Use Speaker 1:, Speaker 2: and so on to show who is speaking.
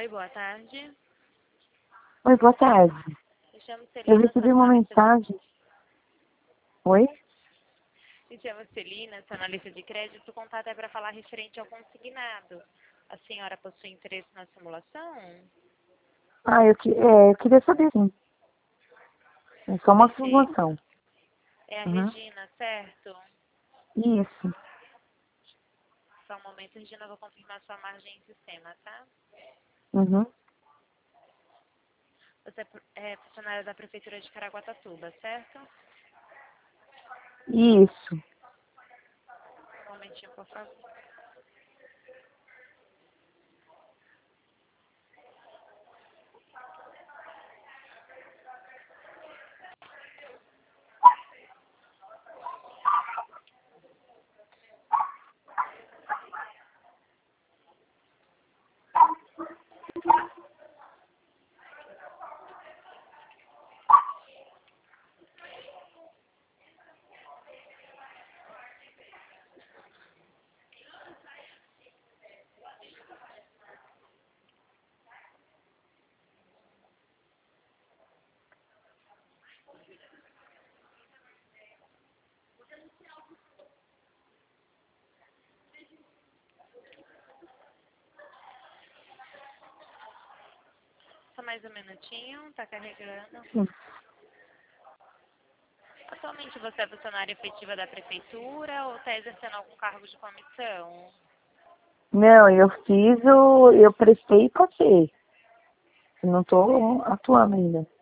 Speaker 1: Oi, boa tarde.
Speaker 2: Oi, boa tarde.
Speaker 1: Me chamo
Speaker 2: Eu
Speaker 1: Celina,
Speaker 2: recebi uma mensagem. Oi?
Speaker 1: me chamo Celina, sou analista de crédito. O contato é para falar referente ao consignado. A senhora possui interesse na simulação?
Speaker 2: Eu queria saber, sim. É só uma
Speaker 1: Perfeito.
Speaker 2: informação.
Speaker 1: É a
Speaker 2: Uhum.
Speaker 1: Regina, certo?
Speaker 2: Isso.
Speaker 1: Só um momento, Regina, eu vou confirmar sua margem em sistema, tá?
Speaker 2: Uhum.
Speaker 1: Você é funcionária da Prefeitura de Caraguatatuba, certo?
Speaker 2: Isso.
Speaker 1: Um momentinho, por favor. Só mais um minutinho, tá carregando.
Speaker 2: Sim.
Speaker 1: Atualmente você é funcionária efetiva da Prefeitura ou está exercendo algum cargo de comissão?
Speaker 2: Não, eu prestei e passei. Eu não estou atuando ainda.